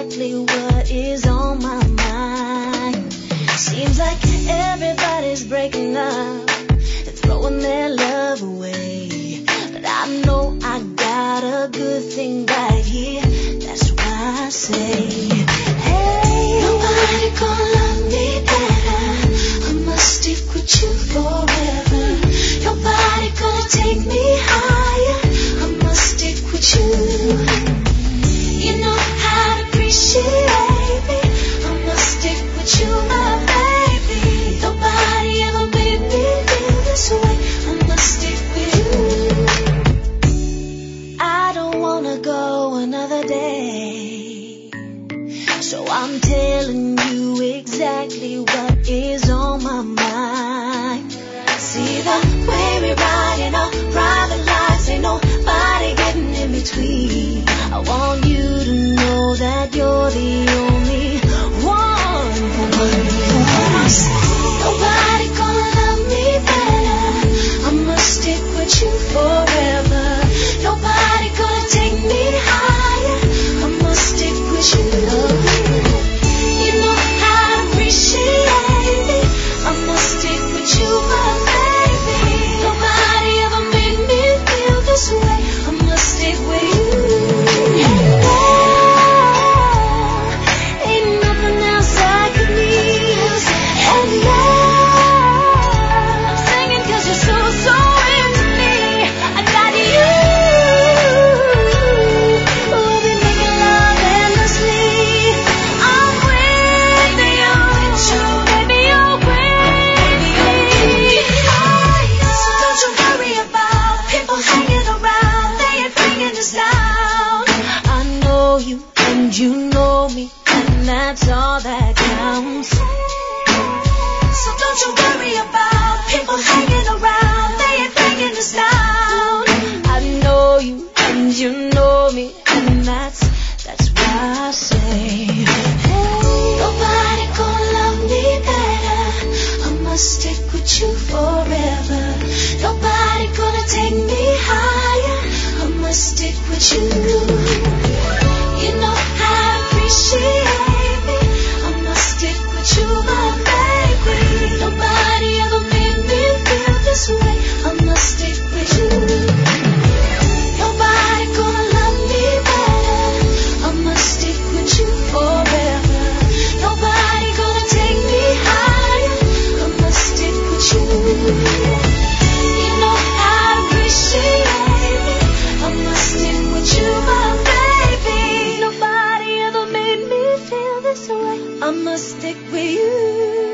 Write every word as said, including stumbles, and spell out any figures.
exactly what is on my mind. Seems like everybody's breaking up and throwing their love away, but I know I got a good thing right here. That's why I say, hey, nobody gonna love me better. I must stick with you forever. Nobody gonna take me higher. I must stick with you. You know how to appreciate me. I must stick with you, my baby. Nobody ever made me feel this way. I must stick with you. I don't wanna go another day, so I'm telling you exactly what is on my mind. See the way we ride in our private lives, ain't nobody getting in between. I want you to know that you're the only one for me. Nobody gonna love me better. I must stick with you forever. Nobody gonna take me higher. I must stick with you. You know how to appreciate me. I must stick with you, my baby. Nobody ever made me feel this way. I must stick with you. Ain't nothing else I could use. And yeah, I'm singing 'cause you're so, so into me. I got you. We'll be making love endlessly. I'm with you, with you, baby, you're with me. So don't you worry about people hanging around. They ain't bringing us down. I know you and you know me, and that's all that counts. So don't you worry about people hanging around. They ain't bringing us down. I know you and you know me, and that's that's why I say, hey, nobody gonna love me better. I must stick with you forever. Nobody gonna take me higher. I must stick with you. You know how to appreciate me. I must stick with you, my baby. Nobody ever made me feel this way. I must stick with you. Nobody gonna love me better. I must stick with you forever. Nobody gonna take me higher. I must stick with you. You know how to appreciate me. I must stick with you, my baby. Nobody ever made me feel this way. I must stick with you.